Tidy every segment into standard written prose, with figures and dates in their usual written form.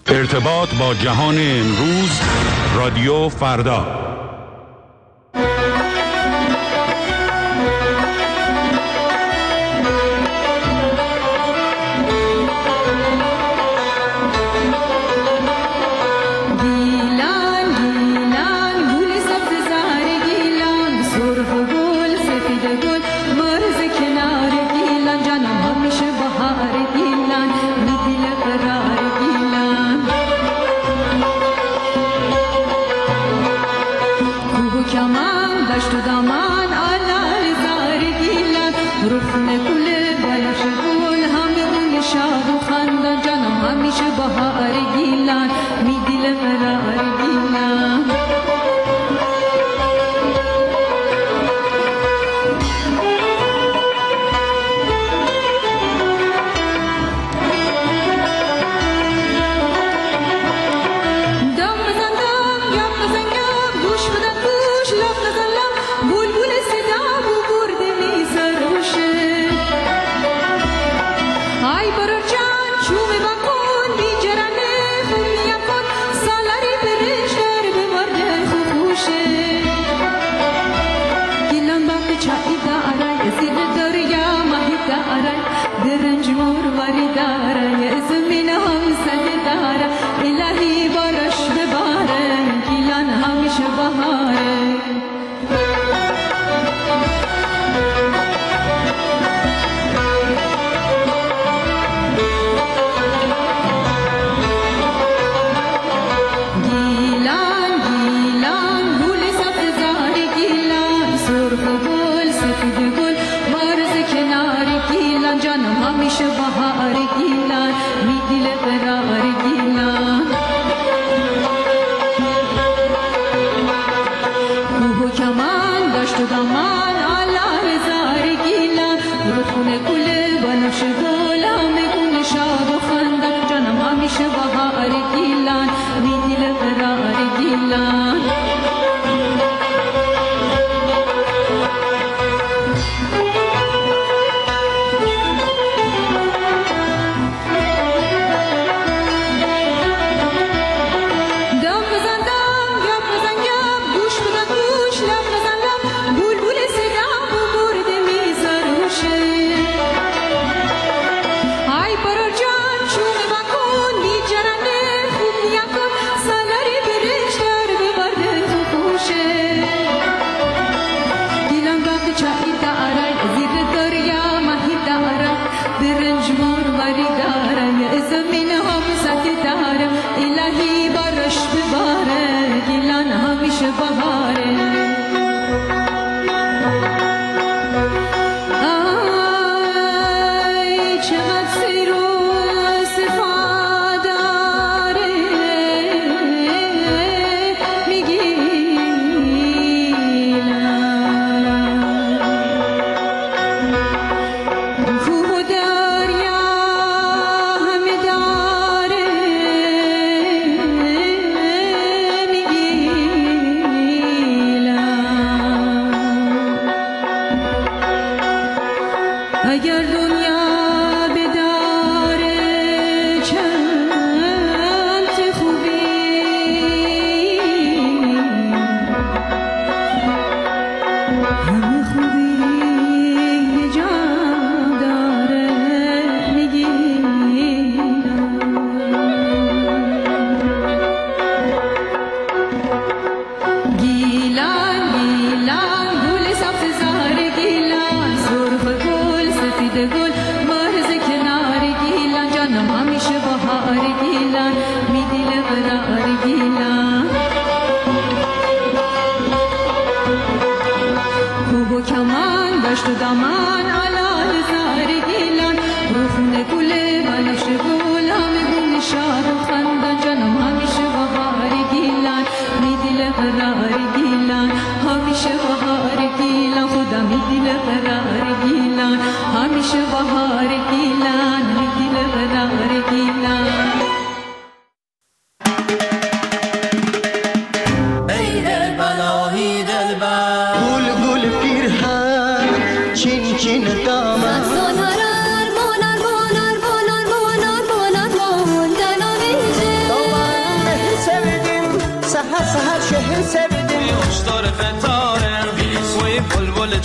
ارتباط با جهان امروز، رادیو فردا.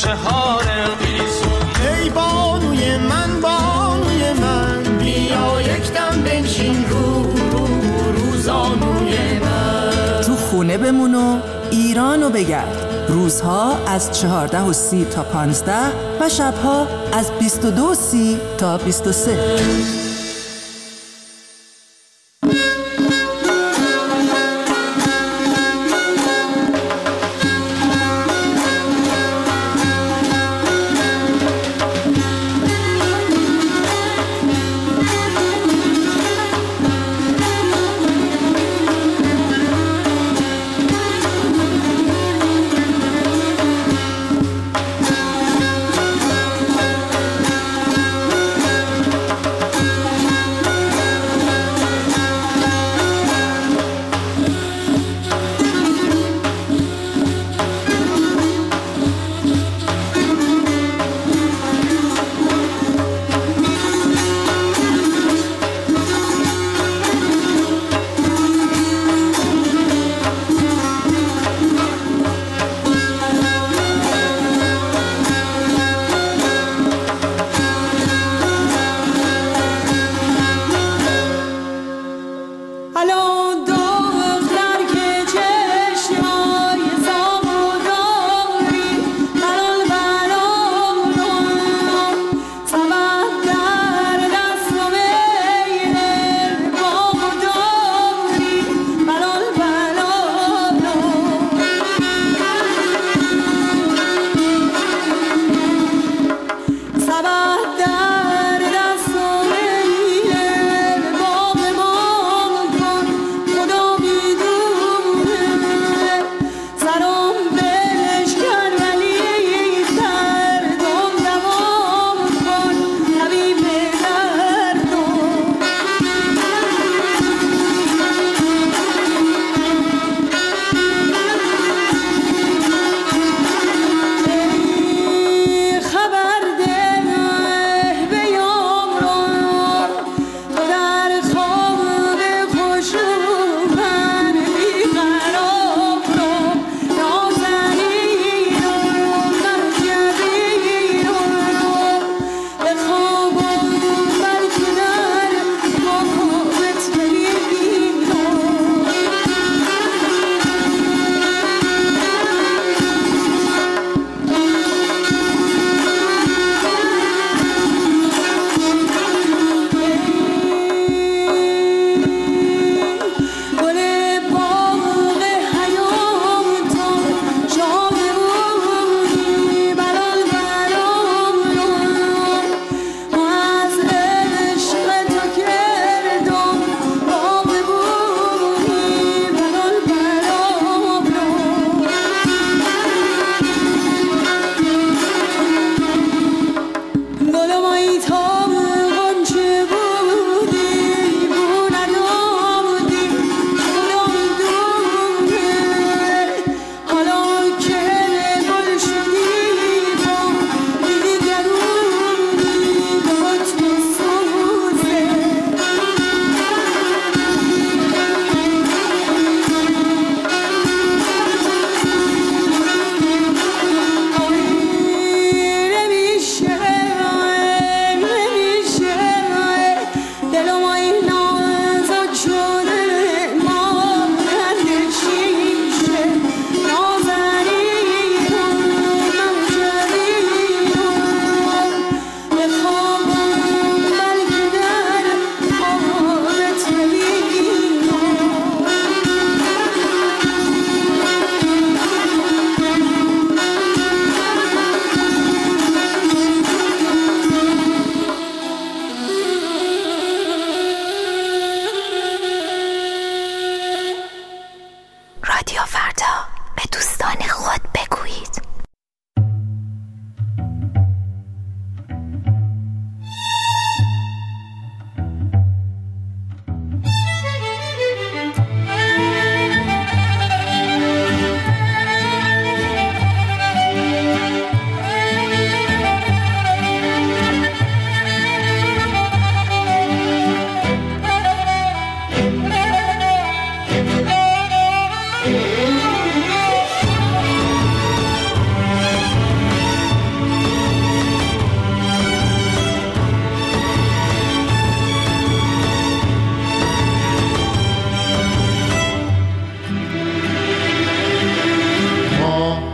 چهار قیزون. ای بانوی من بیا یکدم بنشین روزانوی من. تو خونه بمون و ایرانو بگرد. روزها از 14:30 تا 15 و شبها از 22:30 تا 23.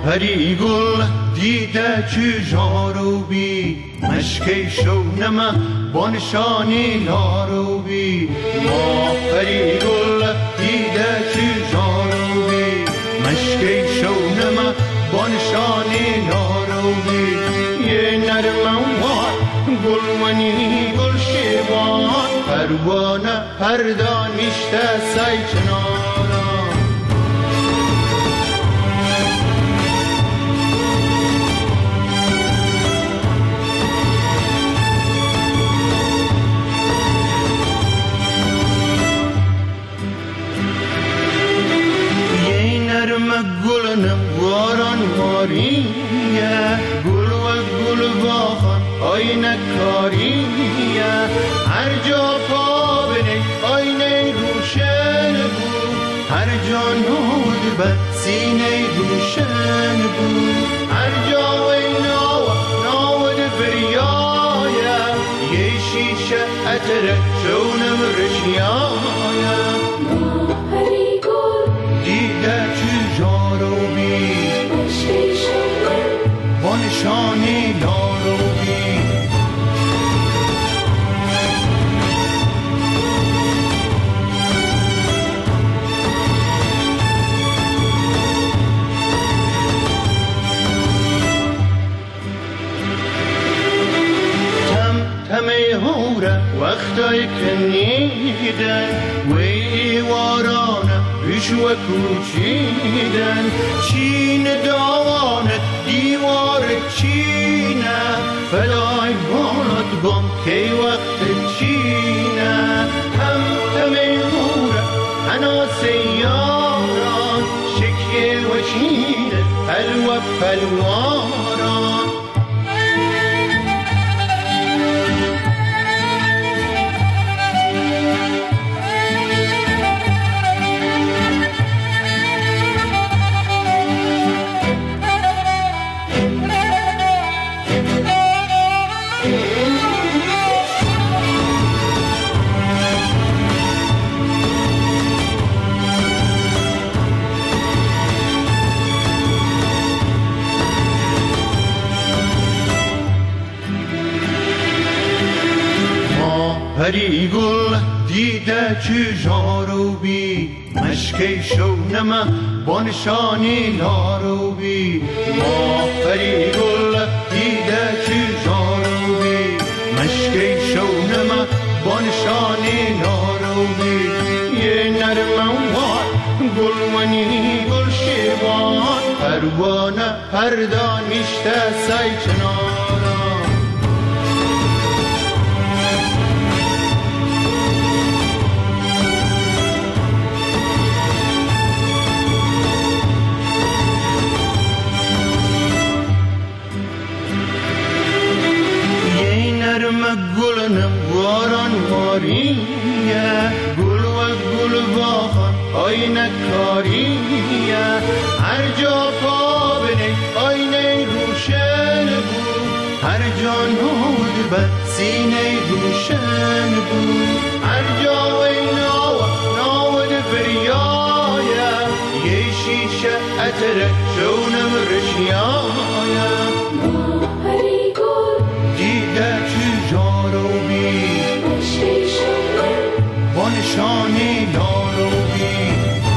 پری گل دیده چجارو بی مشکی شونم بانشانی نارو بی ما پری گل دیده چجارو بی مشکی شونم بانشانی نارو بی یه نرموان گلونی گل شیوان پروانه پردانیشته سای چناران گلنم واران واریه گل و گل باخان آینه کاریه هر جا پا بنه آینه روشن بود هر جا نود بد سینه روشن بود هر جا و نود فریایه یه شیشه اتره شونم رشیایه دیده چجارو بی بانشانی نارو بی تمه هوره وقتای کنیدن وی وارانه بیشو کوچیدن چین داوانت دیوار چینه فلای بالات گم کی وقت چینه تمه هوره انا سیاران شکیه و چینه پلو پلواران پری گل دیده چجارو بی مشکی شونم بانشانی نارو بی ما پری گل دیده چجارو بی مشکی شونم بانشانی نارو بی یه نرموان گلونی گل شیوان پروانه پردانیشته سای چناران گلنم واران واریه گل و گل باخان آینه کاریه هر جا پا بنه آینه روشن بود هر جا نود بد سینه روشن بود هر جا و نود فریایه یه شیشه اتره شونم رشیایه دیده چجارو بی بانشانی نارو بی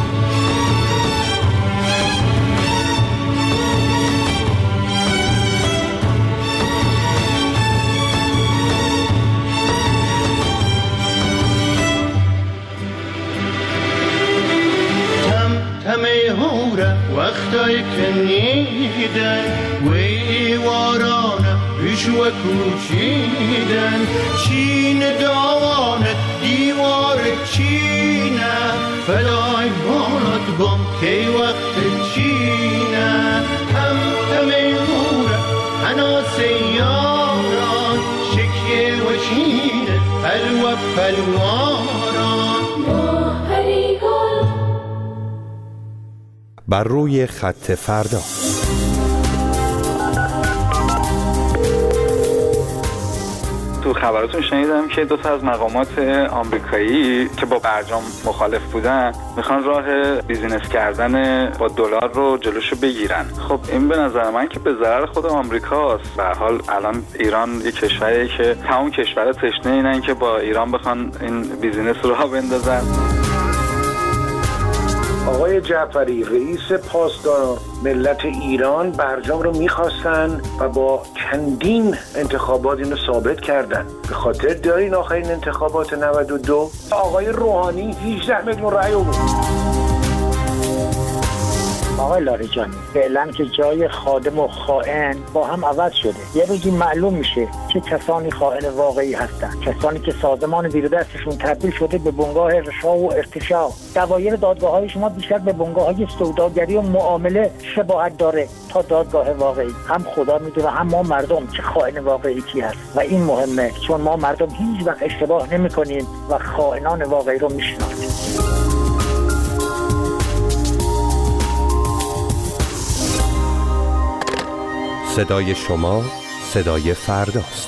تمه هوره وقتای کنیدن وی وارانه بیشو کوچیدن چین داوانت دیوار چینه فلای بالات گم کی وقت چینه تمه هوره انا سیاران شکیه و چینه پلو پلواران بر روی خط فردا. تو تو خبراتون شنیدم که دو تا از مقامات آمریکایی که با برجام مخالف بودن میخوان راه بیزینس کردن با دلار رو جلوشو بگیرن. خب این به نظر من که به ضرر خود آمریکاست. به هر حال الان ایران یک کشوریه که تمام کشورها تشنه اینن که با ایران بخوان این بیزینس رو راه بندازن. آقای جعفری رئیس پاسداران ملت ایران برجام رو میخواستن و با چندین انتخابات اینو ثابت کردن. به خاطر دارین آخرین انتخابات 92 آقای روحانی 18 میلیون رأی آورد. آقای لاریجانی فعلا که جای خادم و خائن با هم عوض شده. یه روزی معلوم میشه که کسانی خائن واقعی هستن، کسانی که سازمان زیر دستشون تبدیل شده به بنگاه رشا و ارتشاء. دوایر دادگاه‌های شما بیشتر به بنگاه‌های سوداگری و معامله شباهت داره تا دادگاه واقعی. هم خدا میدونه هم ما مردم چه خائن واقعی کی هست و این مهمه چون ما مردم هیچ وقت اشتباه نمی‌کنیم و خائنان واقعی رو میشناسیم. صدای شما صدای فرداست.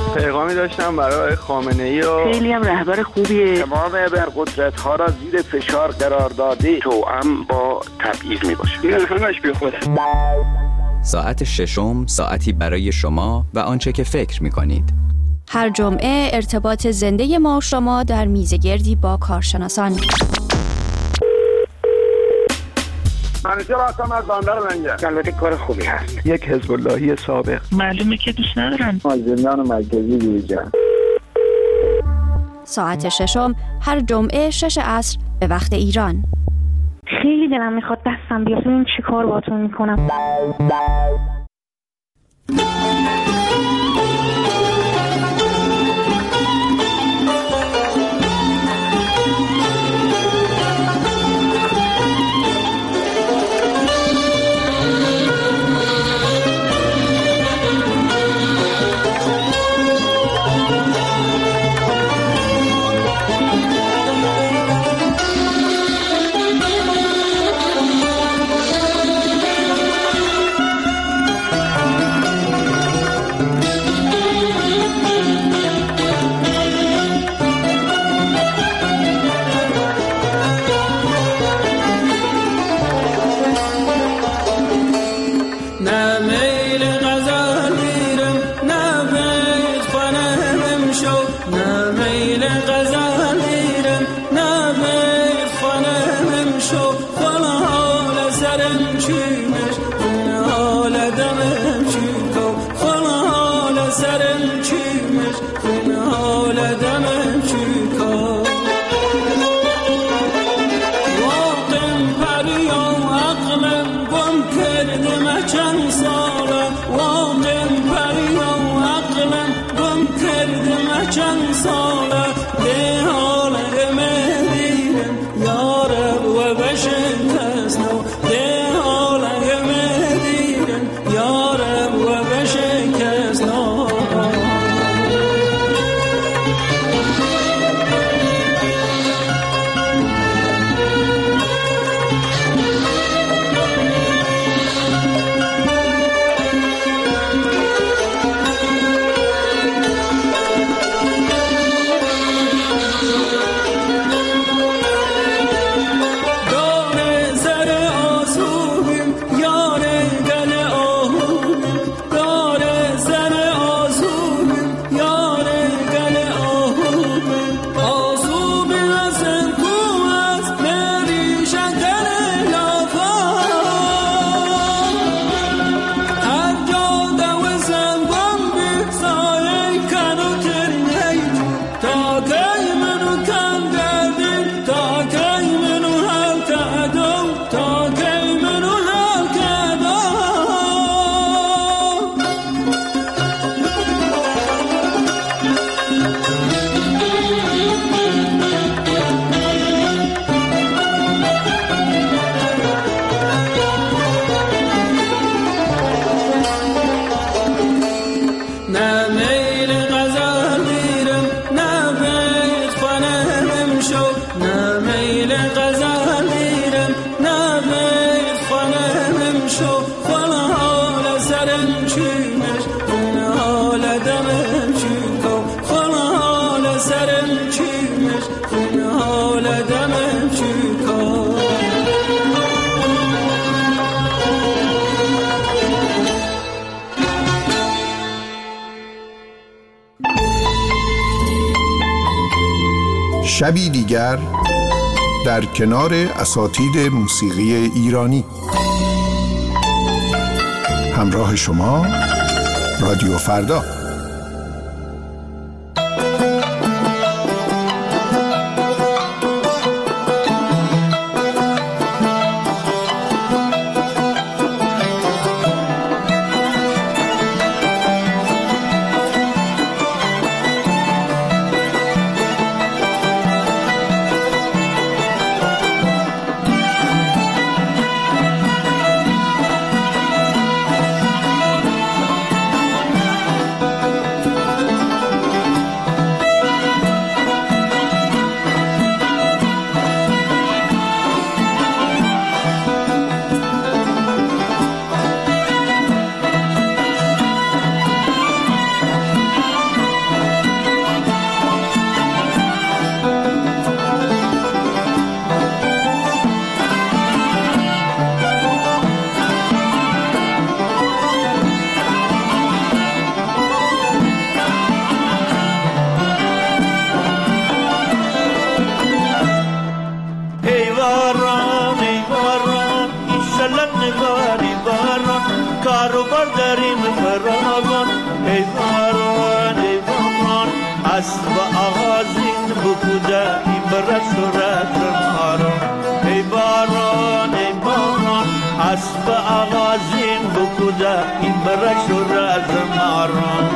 پیغامی داشتم برای خامنه‌ای و خیلی هم رهبر خوبیه. تمام ابرقدرت‌ها را زیر فشار قرار داده توأم با تبعیض میباشه. این همش بیخوده. ساعت ششم ساعتی برای شما و آنچه که فکر می‌کنید. هر جمعه ارتباط زنده ما و شما در میزگردی با کارشناسان. منیژه هستم از بندر منجر. البته کار خوبی هست. یک حزب اللهی سابق. معلومه که دوست ندارن. از زندان مرکزی بیرون. ساعت ششم هر جمعه 6 عصر به وقت ایران. خیلی دلم میخواد دستم بیاد ببین چی کار باهاتون میکنم. شبی دیگر در کنار اساتید موسیقی ایرانی. همراه شما رادیو فردا. بکوده این بره صورت مارو ای باران ای باران اسب آغازین بکوده این بره صورت مارو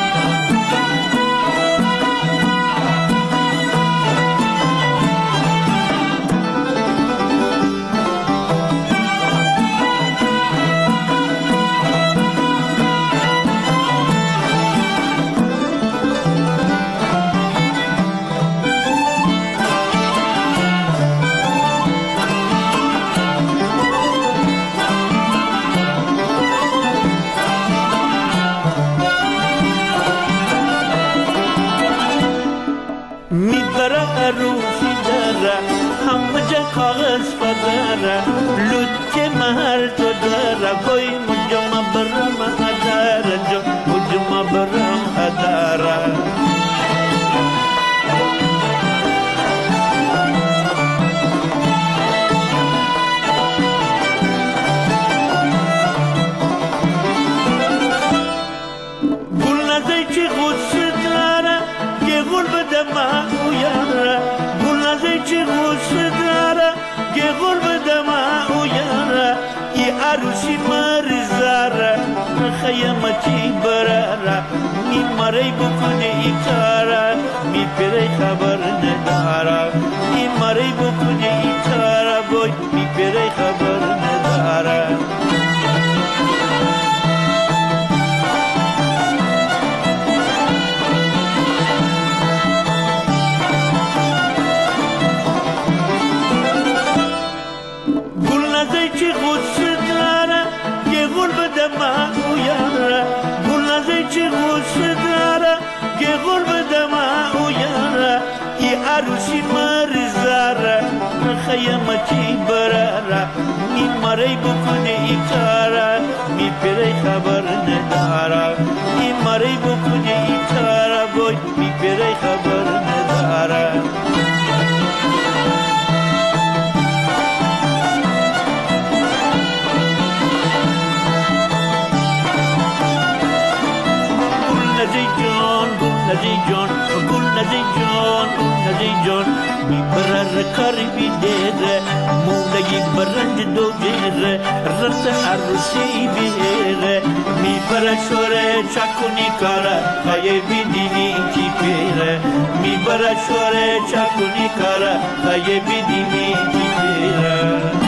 روشی داره همه جا کاغذ پدره لطکه محل تو داره بای مجمع برم اداره جا مجمع برم اداره گل نزه چی غصه داره که گل بده من چی غصه داره که غرب دمه او یاره ای عروسی مرزاره خیمه چی براره می مری بکنه ای کاره می پیره خبر نداره ای مری بکنه ای کاره بای می پیره خبر نداره عروسی مرزاره خیمه چی براره می مری بکنه ای کاره می پیره خبر نداره می مری بکنه ای کاره بای می پیره خبر نداره نزی جان گل نزی جان نزی جان می برر کاری بیدره مولگی برنج دو گیره رفت عروسی بیره می برر شوره چکونی کاره خیه بیدینی کی پیره می برر شوره چکونی کاره خیه بیدینی کی پیره